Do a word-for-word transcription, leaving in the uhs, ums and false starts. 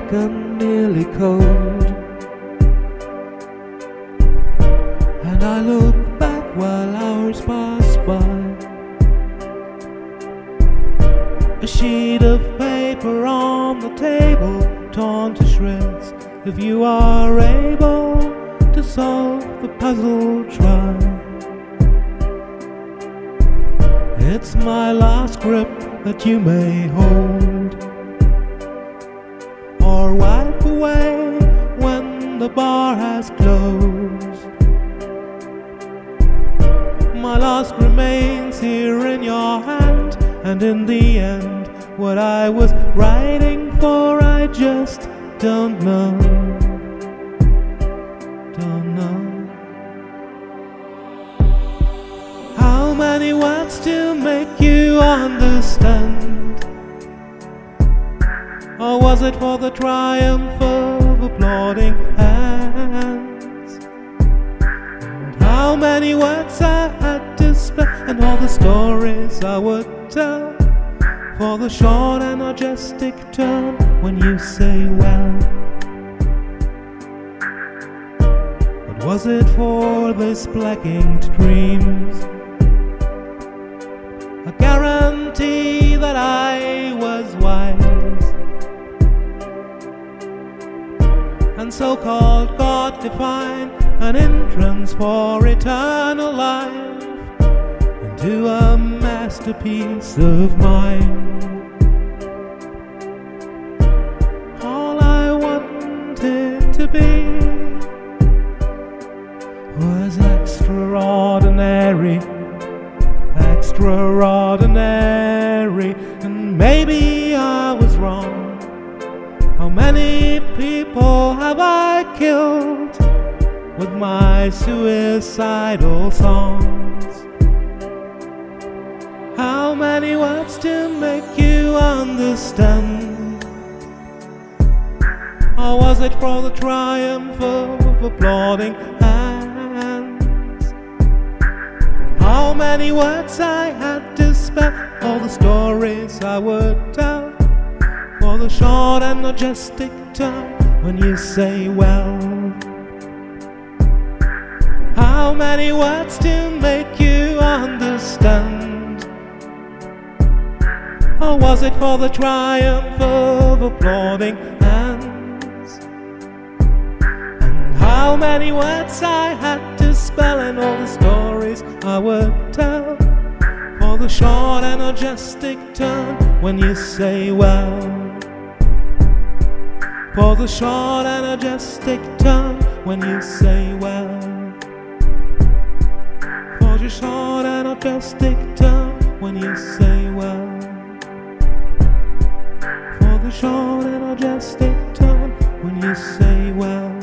dark and nearly cold, and I look back while hours pass by. A sheet of paper on the table, torn to shreds. If you are able to solve the puzzle, try. It's my last grip that you may hold, or wipe away when the bar has closed. My last remains here in your hand, and in the end, what I was writing for, I just don't know, don't know. How many words to make you understand? Or was it for the triumph of applauding hands? And how many words I had to spell, and all the stories I would tell, for the short and majestic turn when you say well? But was it for this black-inked dreams, a guarantee that I was wise, and so-called God define an entrance for eternal life into a masterpiece of mine? All I wanted to be was extraordinary, extraordinary, and maybe I was wrong. How many people have I killed with my suicidal songs? How many words to make you understand? Or was it for the triumph of applauding hands? How many words I had to spell, all the stories I would tell, for the short and majestic turn when you say well? How many words to make you understand? Or was it for the triumph of applauding hands? And how many words I had to spell, and all the stories I would tell, for the short and majestic turn when you say well? For the short and majestic turn when you say well? For the short and majestic turn when you say well? For the short and majestic turn when you say well?